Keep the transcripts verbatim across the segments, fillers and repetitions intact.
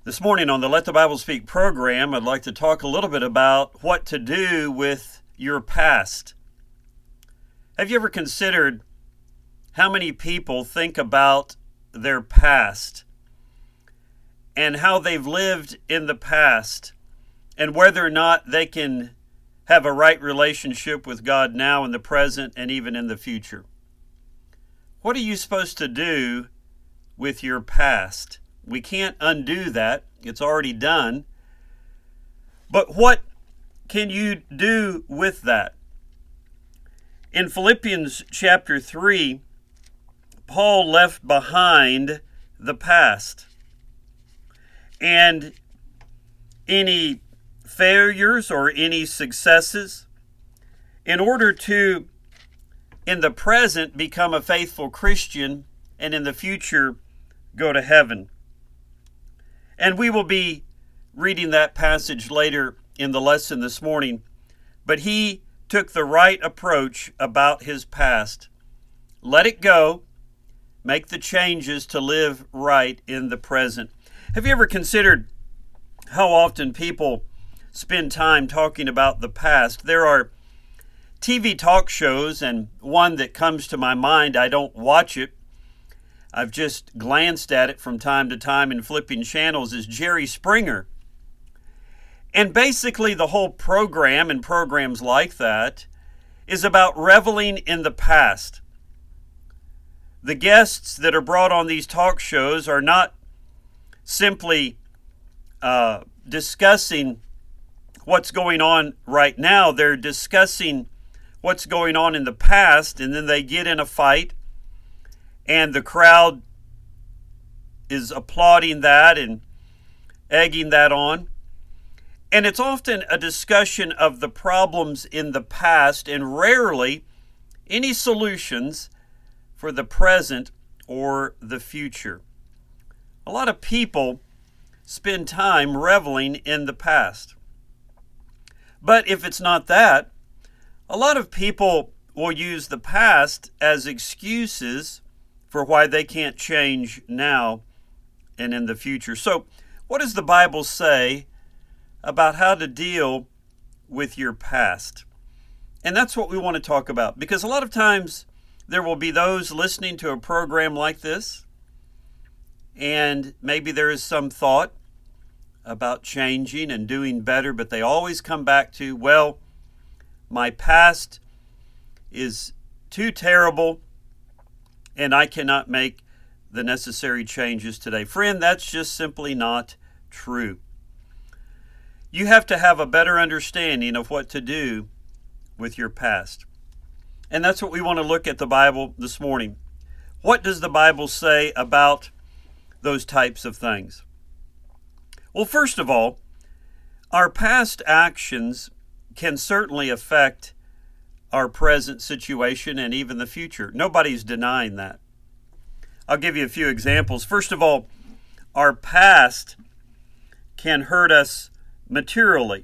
This morning on the Let the Bible Speak program, I'd like to talk a little bit about what to do with your past. Have you ever considered how many people think about their past and how they've lived in the past and whether or not they can have a right relationship with God now in the present and even in the future? What are you supposed to do with your past? We can't undo that. It's already done. But what can you do with that? In Philippians chapter three, Paul left behind the past. And any failures or any successes, in order to, in the present, become a faithful Christian and in the future go to heaven. And we will be reading that passage later in the lesson this morning. But he took the right approach about his past. Let it go. Make the changes to live right in the present. Have you ever considered how often people spend time talking about the past? There are T V talk shows, and one that comes to my mind, I don't watch it, I've just glanced at it from time to time in flipping channels, is Jerry Springer. And basically the whole program and programs like that is about reveling in the past. The guests that are brought on these talk shows are not simply uh, discussing what's going on right now. They're discussing what's going on in the past, and then they get in a fight, and the crowd is applauding that and egging that on. And it's often a discussion of the problems in the past and rarely any solutions for the present or the future. A lot of people spend time reveling in the past. But if it's not that, a lot of people will use the past as excuses for why they can't change now and in the future. So, what does the Bible say about how to deal with your past? And that's what we want to talk about, because a lot of times there will be those listening to a program like this, and maybe there is some thought about changing and doing better, but they always come back to, well, my past is too terrible, and I cannot make the necessary changes today. Friend, that's just simply not true. You have to have a better understanding of what to do with your past. And that's what we want to look at the Bible this morning. What does the Bible say about those types of things? Well, first of all, our past actions can certainly affect our present situation and even the future. Nobody's denying that. I'll give you a few examples. First of all, our past can hurt us materially.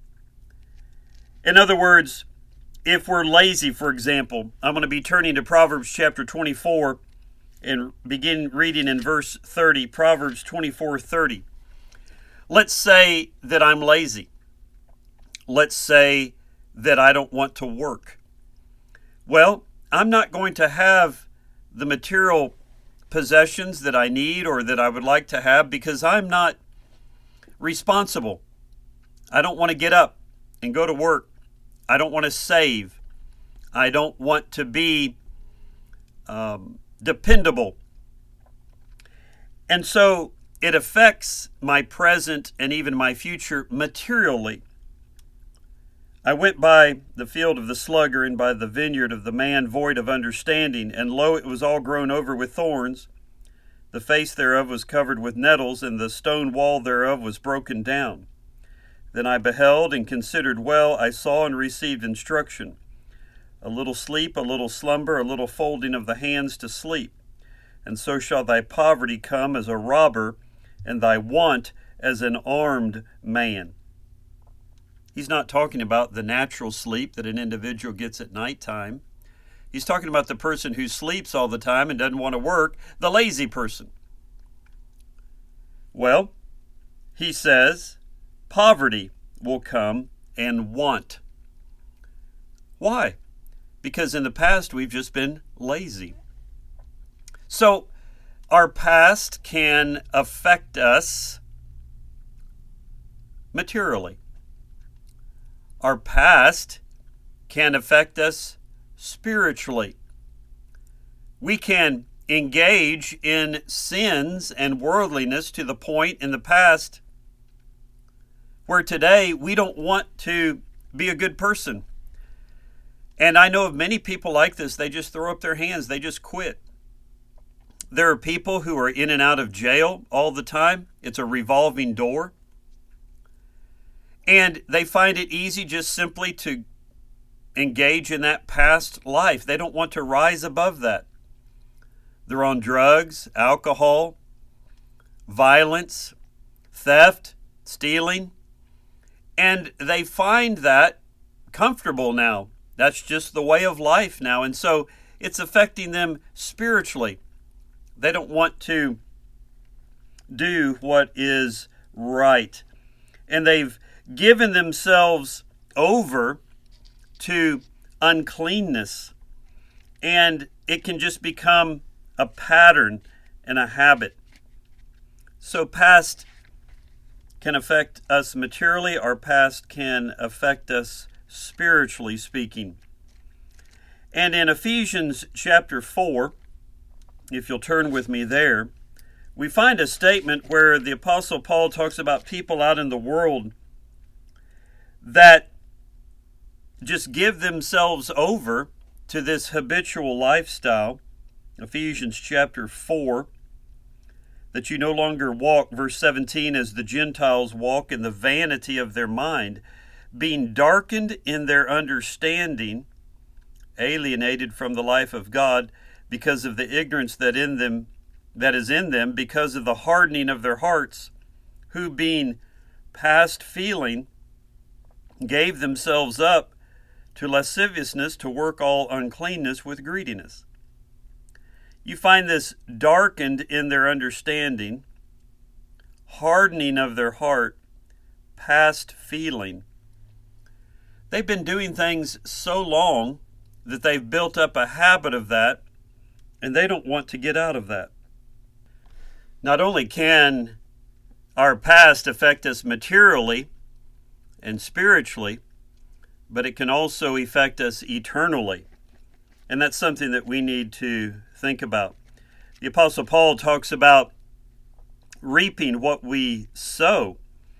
In other words, if we're lazy, for example, I'm going to be turning to Proverbs chapter twenty-four and begin reading in verse thirty. Proverbs twenty-four thirty. Let's say that I'm lazy. Let's say that I don't want to work. Well, I'm not going to have the material possessions that I need or that I would like to have because I'm not responsible. I don't want to get up and go to work. I don't want to save. I don't want to be um, dependable. And so it affects my present and even my future materially. I went by the field of the sluggard and by the vineyard of the man void of understanding, and lo, it was all grown over with thorns. The face thereof was covered with nettles, and the stone wall thereof was broken down. Then I beheld and considered well, I saw and received instruction. A little sleep, a little slumber, a little folding of the hands to sleep. And so shall thy poverty come as a robber, and thy want as an armed man. He's not talking about the natural sleep that an individual gets at nighttime. He's talking about the person who sleeps all the time and doesn't want to work, the lazy person. Well, he says, poverty will come and want. Why? Because in the past we've just been lazy. So our past can affect us materially. Our past can affect us spiritually. We can engage in sins and worldliness to the point in the past where today we don't want to be a good person. And I know of many people like this. They just throw up their hands. They just quit. There are people who are in and out of jail all the time. It's a revolving door. And they find it easy just simply to engage in that past life. They don't want to rise above that. They're on drugs, alcohol, violence, theft, stealing, and they find that comfortable now. That's just the way of life now, and so it's affecting them spiritually. They don't want to do what is right, and they've given themselves over to uncleanness, and it can just become a pattern and a habit. So past can affect us materially. Our past can affect us spiritually speaking. And in Ephesians chapter four, if you'll turn with me there, we find a statement where the Apostle Paul talks about people out in the world that just give themselves over to this habitual lifestyle. Ephesians chapter four, that you no longer walk, verse seventeen, as the Gentiles walk in the vanity of their mind, being darkened in their understanding, alienated from the life of God because of the ignorance that in them that is in them, because of the hardening of their hearts, who being past feeling, gave themselves up to lasciviousness, to work all uncleanness with greediness. You find this darkened in their understanding, hardening of their heart, past feeling. They've been doing things so long that they've built up a habit of that, and they don't want to get out of that. Not only can our past affect us materially and spiritually, but it can also affect us eternally. And that's something that we need to think about. The Apostle Paul talks about reaping what we sow.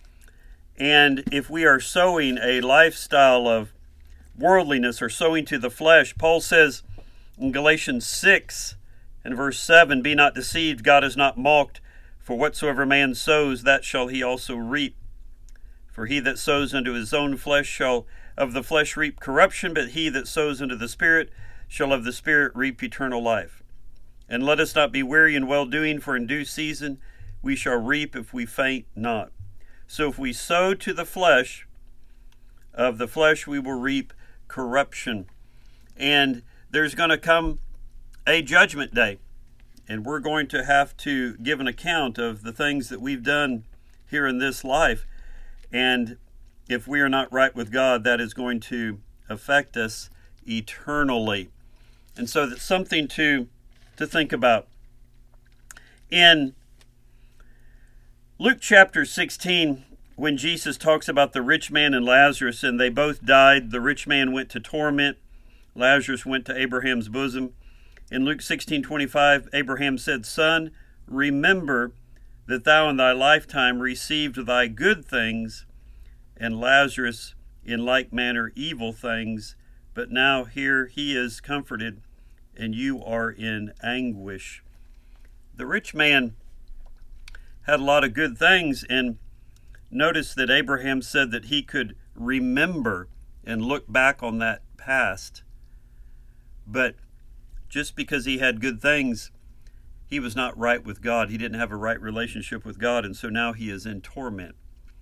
And if we are sowing a lifestyle of worldliness or sowing to the flesh, Paul says in Galatians six and verse seven, be not deceived, God is not mocked, for whatsoever man sows, that shall he also reap. For he that sows unto his own flesh shall of the flesh reap corruption, but he that sows unto the Spirit shall of the Spirit reap eternal life. And let us not be weary in well-doing, for in due season we shall reap if we faint not. So if we sow to the flesh, of the flesh we will reap corruption. And there's going to come a judgment day, and we're going to have to give an account of the things that we've done here in this life. And if we are not right with God, that is going to affect us eternally. And so that's something to, to think about. In Luke chapter sixteen, when Jesus talks about the rich man and Lazarus, and they both died, the rich man went to torment, Lazarus went to Abraham's bosom. In Luke sixteen twenty-five, Abraham said, Son, remember that thou in thy lifetime received thy good things, and Lazarus in like manner evil things, but now here he is comforted, and you are in anguish. The rich man had a lot of good things, and notice that Abraham said that he could remember and look back on that past. But just because he had good things, he was not right with God. He didn't have a right relationship with God, and so now he is in torment.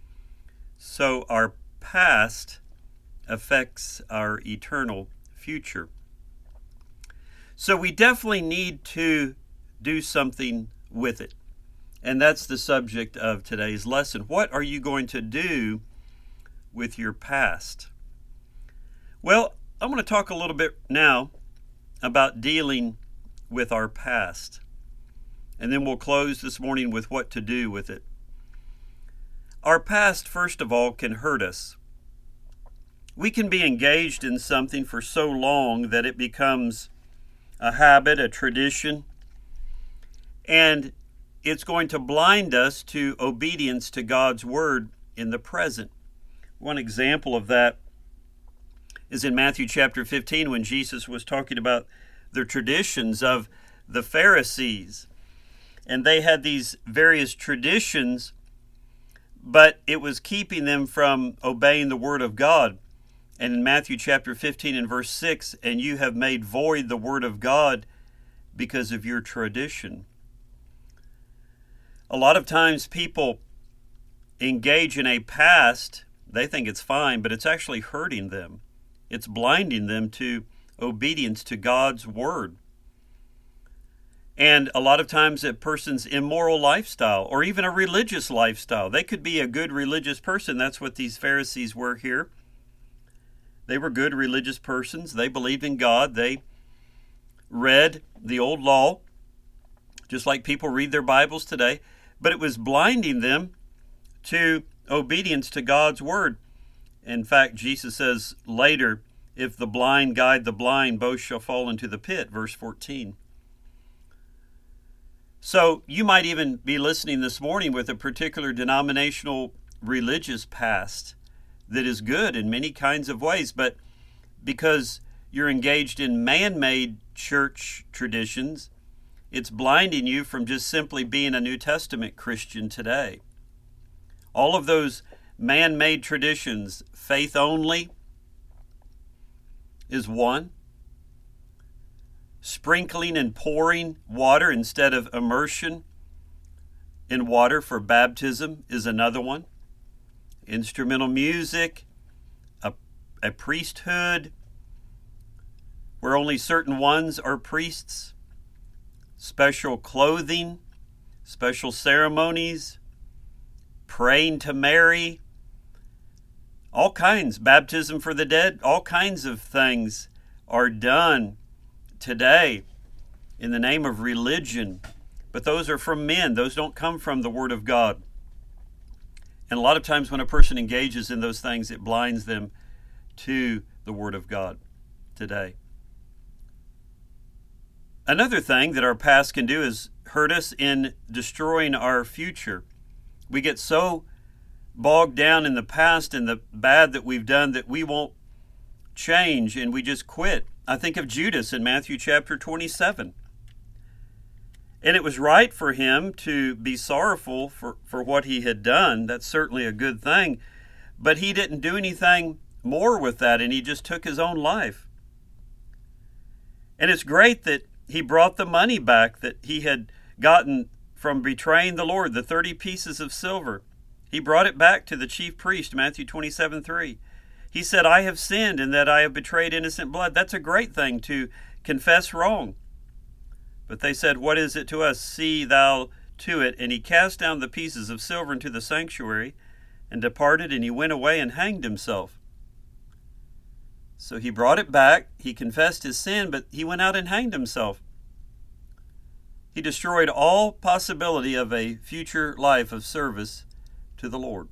So our past affects our eternal future. So we definitely need to do something with it. And that's the subject of today's lesson. What are you going to do with your past? Well, I'm going to talk a little bit now about dealing with our past. And then we'll close this morning with what to do with it. Our past, first of all, can hurt us. We can be engaged in something for so long that it becomes a habit, a tradition, and it's going to blind us to obedience to God's word in the present. One example of that is in Matthew chapter fifteen, when Jesus was talking about the traditions of the Pharisees. And they had these various traditions, but it was keeping them from obeying the word of God. And in Matthew chapter fifteen and verse six, and you have made void the word of God because of your tradition. A lot of times people engage in a past, they think it's fine, but it's actually hurting them. It's blinding them to obedience to God's word. And a lot of times a person's immoral lifestyle, or even a religious lifestyle, they could be a good religious person. That's what these Pharisees were here. They were good religious persons. They believed in God. They read the old law, just like people read their Bibles today. But it was blinding them to obedience to God's word. In fact, Jesus says later, if the blind guide the blind, both shall fall into the pit, verse fourteen. So you might even be listening this morning with a particular denominational religious past that is good in many kinds of ways, but because you're engaged in man-made church traditions, it's blinding you from just simply being a New Testament Christian today. All of those man-made traditions, faith only is one. Sprinkling and pouring water instead of immersion in water for baptism is another one. Instrumental music, a, a priesthood where only certain ones are priests, special clothing, special ceremonies, praying to Mary, all kinds, baptism for the dead, all kinds of things are done today in the name of religion. But those are from men. Those don't come from the Word of God. And a lot of times when a person engages in those things, it blinds them to the Word of God today. Another thing that our past can do is hurt us in destroying our future. We get so bogged down in the past and the bad that we've done that we won't change and we just quit. I think of Judas in Matthew chapter twenty-seven. And it was right for him to be sorrowful for, for what he had done. That's certainly a good thing. But he didn't do anything more with that, and he just took his own life. And it's great that he brought the money back that he had gotten from betraying the Lord, the thirty pieces of silver. He brought it back to the chief priest, Matthew twenty-seven three. He said, I have sinned in that I have betrayed innocent blood. That's a great thing to confess wrong. But they said, what is it to us? See thou to it. And he cast down the pieces of silver into the sanctuary and departed, and he went away and hanged himself. So he brought it back. He confessed his sin, but he went out and hanged himself. He destroyed all possibility of a future life of service to the Lord.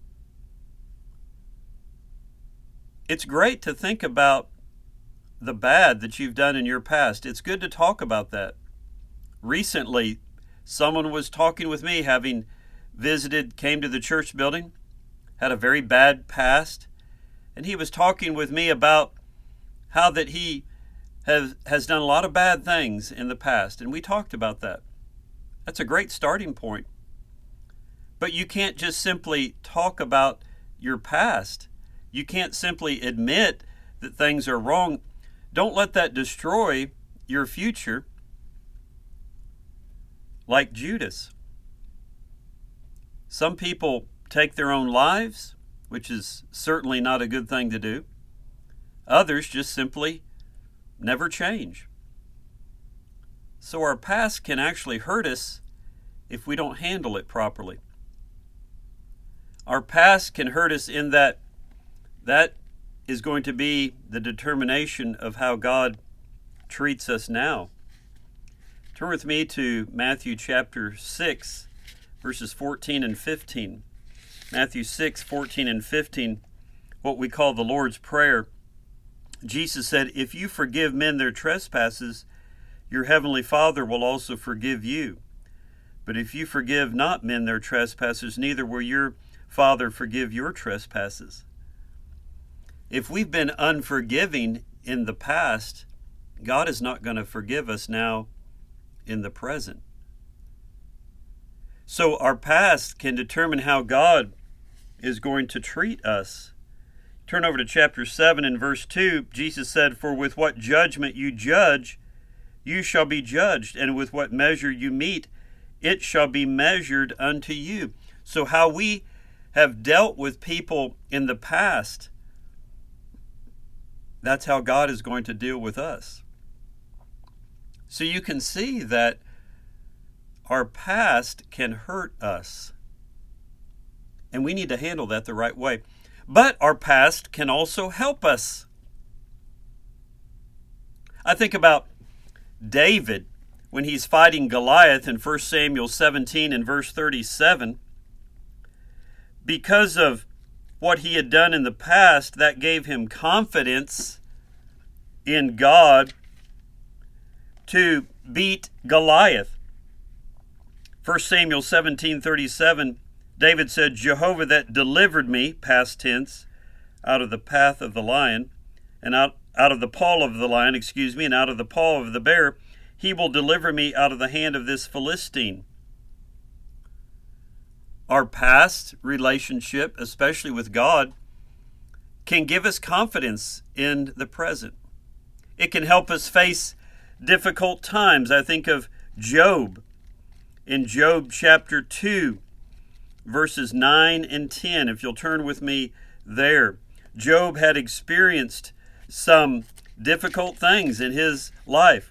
It's great to think about the bad that you've done in your past. It's good to talk about that. Recently, someone was talking with me, having visited, came to the church building, had a very bad past, and he was talking with me about how that he has, has done a lot of bad things in the past, and we talked about that. That's a great starting point. But you can't just simply talk about your past. You can't simply admit that things are wrong. Don't let that destroy your future like Judas. Some people take their own lives, which is certainly not a good thing to do. Others just simply never change. So our past can actually hurt us if we don't handle it properly. Our past can hurt us in that that is going to be the determination of how God treats us now. Turn with me to Matthew chapter six, verses fourteen and fifteen. Matthew six, fourteen and fifteen, what we call the Lord's Prayer. Jesus said, "If you forgive men their trespasses, your heavenly Father will also forgive you. But if you forgive not men their trespasses, neither will your Father forgive your trespasses." If we've been unforgiving in the past, God is not going to forgive us now in the present. So our past can determine how God is going to treat us. Turn over to chapter seven and verse two. Jesus said, "For with what judgment you judge, you shall be judged, and with what measure you mete, it shall be measured unto you." So how we have dealt with people in the past, that's how God is going to deal with us. So you can see that our past can hurt us, and we need to handle that the right way. But our past can also help us. I think about David when he's fighting Goliath in First Samuel seventeen and verse thirty-seven. Because of what he had done in the past, that gave him confidence in God to beat Goliath. First Samuel seventeen thirty-seven, David said, "Jehovah that delivered me," past tense, "out of the path of the lion, and out, out of the paw of the lion, excuse me, and out of the paw of the bear, he will deliver me out of the hand of this Philistine." Our past relationship, especially with God, can give us confidence in the present. It can help us face difficult times. I think of Job. In Job chapter two, verses nine and ten, if you'll turn with me there. Job had experienced some difficult things in his life,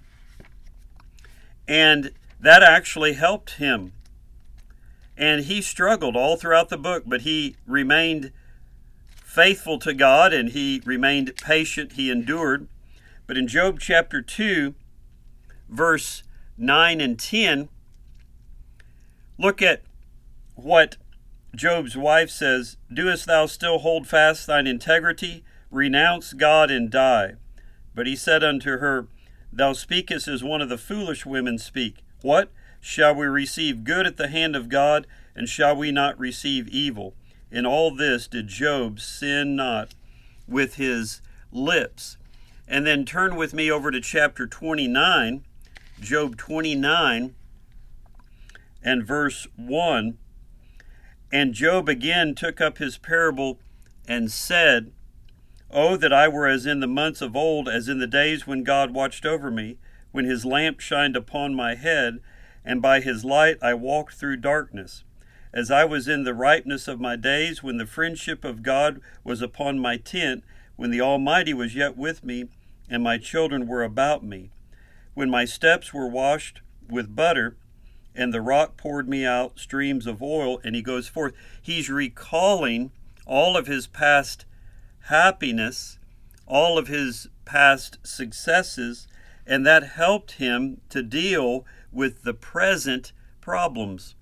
and that actually helped him. And he struggled all throughout the book, but he remained faithful to God, and he remained patient. He endured. But in Job chapter two, verse nine and ten, look at what Job's wife says. "Doest thou still hold fast thine integrity? Renounce God and die." But he said unto her, "Thou speakest as one of the foolish women speak. What? Shall we receive good at the hand of God, and shall we not receive evil? In all this did Job sin not with his lips." And then turn with me over to chapter twenty-nine, Job twenty-nine and verse one. "And Job again took up his parable and said, Oh, that I were as in the months of old, as in the days when God watched over me, when his lamp shined upon my head, and by his light I walked through darkness. As I was in the ripeness of my days, when the friendship of God was upon my tent, when the Almighty was yet with me, and my children were about me. When my steps were washed with butter, and the rock poured me out streams of oil," and he goes forth. He's recalling all of his past happiness, all of his past successes, and that helped him to deal with the present problems.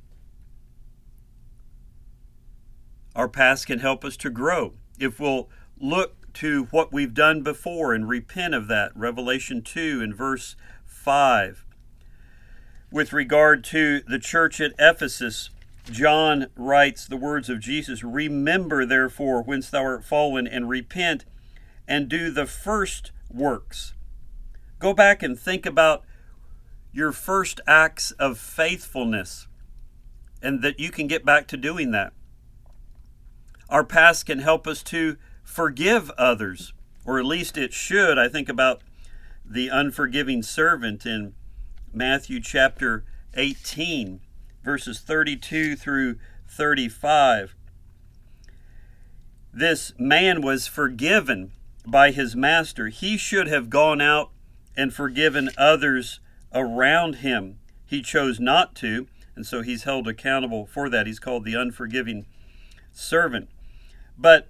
Our past can help us to grow if we'll look to what we've done before and repent of that. Revelation two and verse five. With regard to the church at Ephesus, John writes the words of Jesus, "Remember therefore whence thou art fallen, and repent, and do the first works." Go back and think about your first acts of faithfulness, and that you can get back to doing that. Our past can help us to forgive others, or at least it should. I think about the unforgiving servant in Matthew chapter eighteen, verses thirty-two through thirty-five. This man was forgiven by his master. He should have gone out and forgiven others around him. He chose not to. And so he's held accountable for that. He's called the unforgiving servant. But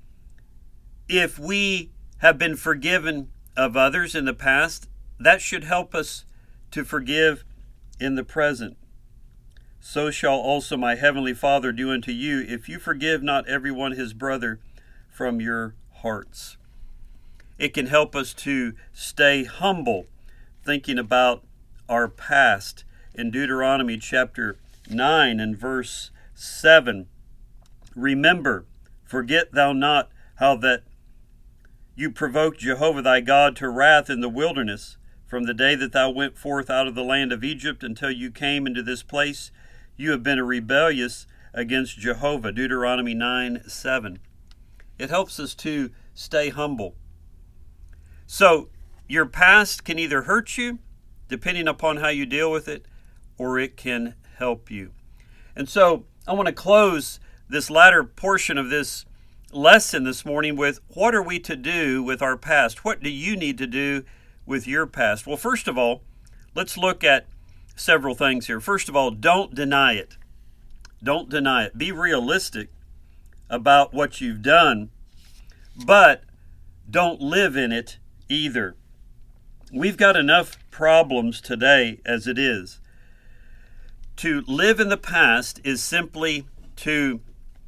if we have been forgiven of others in the past, that should help us to forgive in the present. So shall also my heavenly Father do unto you, if you forgive not everyone his brother from your hearts. It can help us to stay humble, thinking about our past. In Deuteronomy chapter nine and verse seven, remember, forget thou not how that you provoked Jehovah thy God to wrath in the wilderness, from the day that thou went forth out of the land of Egypt until you came into this place. You have been rebellious against Jehovah. Deuteronomy nine seven. It helps us to stay humble. So your past can either hurt you, depending upon how you deal with it, or it can help you. And so I want to close this latter portion of this lesson this morning with, what are we to do with our past? What do you need to do with your past? Well, first of all, let's look at several things here. First of all, don't deny it. Don't deny it. Be realistic about what you've done, but don't live in it either. We've got enough problems today as it is. To live in the past is simply to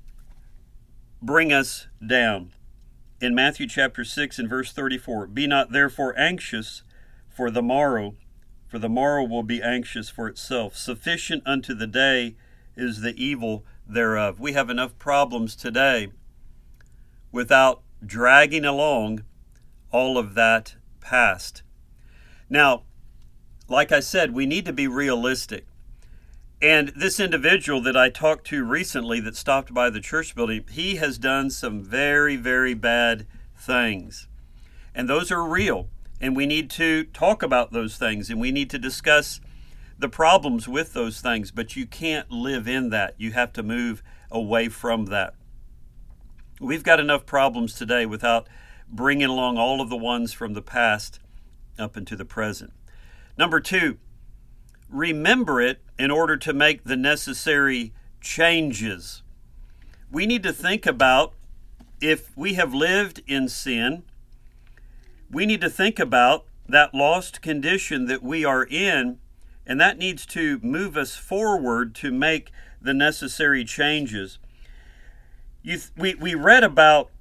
bring us down. In Matthew chapter six and verse thirty-four, be not therefore anxious for the morrow, for the morrow will be anxious for itself. Sufficient unto the day is the evil thereof. We have enough problems today without dragging along all of that past. Now, like I said, we need to be realistic. And this individual that I talked to recently that stopped by the church building, he has done some very, very bad things. And those are real. And we need to talk about those things, and we need to discuss the problems with those things. But you can't live in that. You have to move away from that. We've got enough problems today without bringing along all of the ones from the past up into the present. Number two, remember it in order to make the necessary changes. We need to think about, if we have lived in sin, we need to think about that lost condition that we are in, and that needs to move us forward to make the necessary changes. You th- we, we read about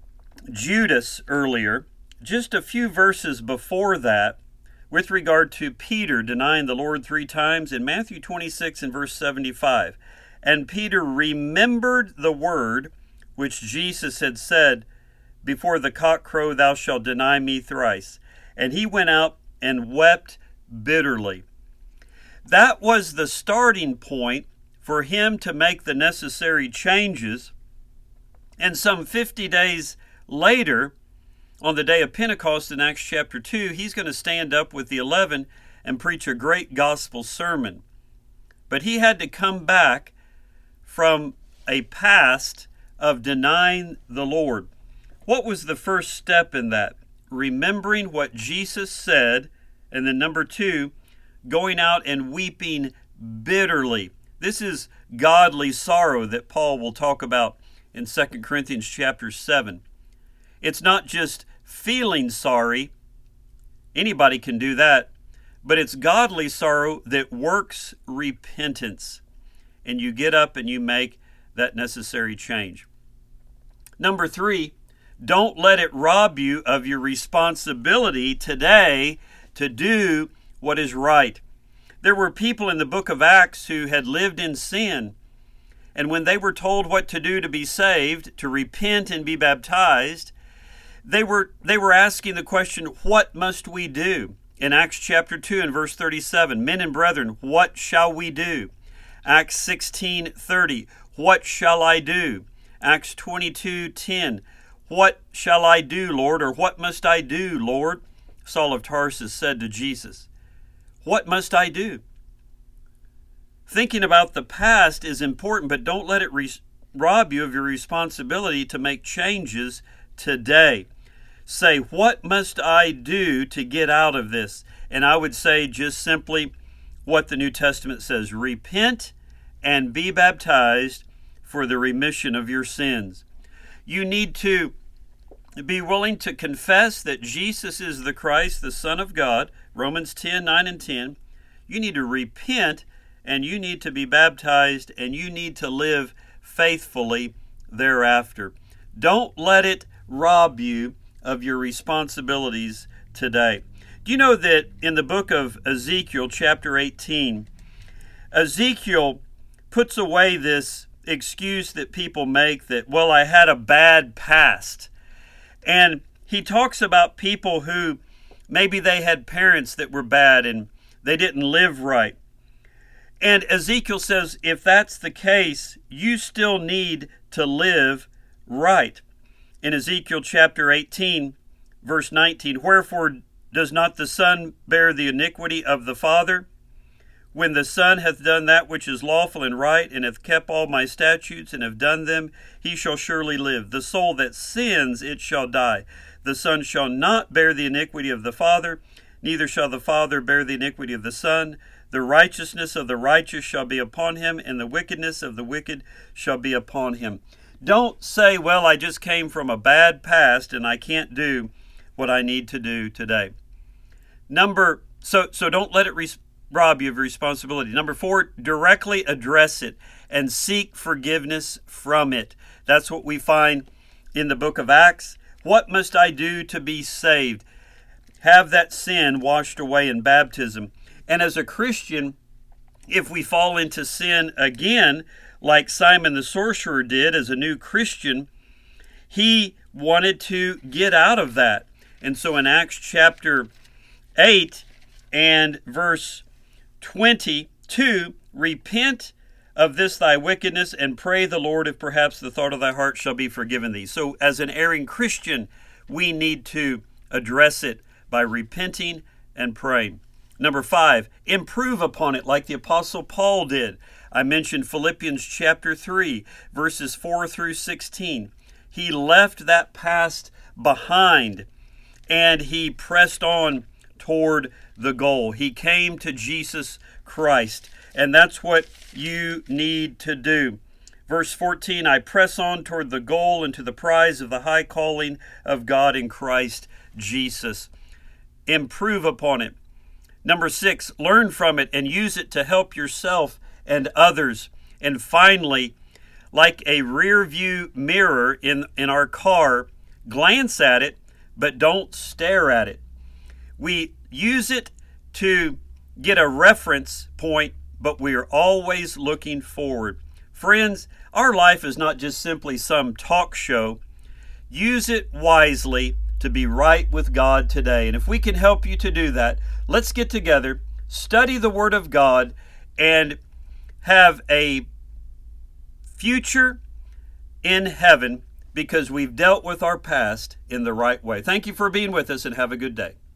Judas earlier, just a few verses before that, with regard to Peter denying the Lord three times in Matthew twenty-six and verse seventy-five. And Peter remembered the word which Jesus had said, before the cock crow thou shalt deny me thrice. And he went out and wept bitterly. That was the starting point for him to make the necessary changes. And some fifty days later, on the day of Pentecost in Acts chapter two, he's going to stand up with the eleven and preach a great gospel sermon. But he had to come back from a past of denying the Lord. What was the first step in that? Remembering what Jesus said, and then number two, going out and weeping bitterly. This is godly sorrow that Paul will talk about in Second Corinthians chapter seven. It's not just feeling sorry. Anybody can do that. But it's godly sorrow that works repentance. And you get up and you make that necessary change. Number three, don't let it rob you of your responsibility today to do what is right. There were people in the book of Acts who had lived in sin. And when they were told what to do to be saved, to repent and be baptized, They were they were asking the question, what must we do? In Acts chapter two and verse thirty-seven, men and brethren, what shall we do? Acts sixteen thirty, what shall I do? Acts twenty-two ten, what shall I do, Lord? Or what must I do, Lord? Saul of Tarsus said to Jesus, what must I do? Thinking about the past is important, but don't let it re- rob you of your responsibility to make changes today. Say, what must I do to get out of this? And I would say just simply, what the New Testament says. Repent and be baptized for the remission of your sins. You need to be willing to confess that Jesus is the Christ, the Son of God, Romans ten, nine and ten. You need to repent, and you need to be baptized, and you need to live faithfully thereafter. Don't let it rob you of your responsibilities today. Do you know that in the book of Ezekiel, chapter eighteen, Ezekiel puts away this excuse that people make that, well, I had a bad past. And he talks about people who maybe they had parents that were bad and they didn't live right. And Ezekiel says, if that's the case, you still need to live right. In Ezekiel chapter eighteen, verse nineteen, wherefore does not the Son bear the iniquity of the Father? When the Son hath done that which is lawful and right, and hath kept all my statutes, and have done them, he shall surely live. The soul that sins, it shall die. The Son shall not bear the iniquity of the Father, neither shall the Father bear the iniquity of the Son. The righteousness of the righteous shall be upon him, and the wickedness of the wicked shall be upon him. Don't say, well, I just came from a bad past, and I can't do what I need to do today. Number, so, so don't let it res- rob you of responsibility. Number four, directly address it and seek forgiveness from it. That's what we find in the book of Acts. What must I do to be saved? Have that sin washed away in baptism. And as a Christian, if we fall into sin again, like Simon the sorcerer did as a new Christian, he wanted to get out of that. And so in Acts chapter eight and verse twenty-two, repent of this thy wickedness, and pray the Lord if perhaps the thought of thy heart shall be forgiven thee. So as an erring Christian, we need to address it by repenting and praying. Number five, improve upon it like the Apostle Paul did. I mentioned Philippians chapter three, verses four through sixteen. He left that past behind and he pressed on toward the goal. He came to Jesus Christ, and that's what you need to do. Verse fourteen, I press on toward the goal and to the prize of the high calling of God in Christ Jesus. Improve upon it. Number six, learn from it and use it to help yourself and others. And finally, like a rear view mirror in, in our car, glance at it, but don't stare at it. We use it to get a reference point, but we are always looking forward. Friends, our life is not just simply some talk show. Use it wisely to be right with God today. And if we can help you to do that, let's get together, study the Word of God, and have a future in heaven because we've dealt with our past in the right way. Thank you for being with us, and have a good day.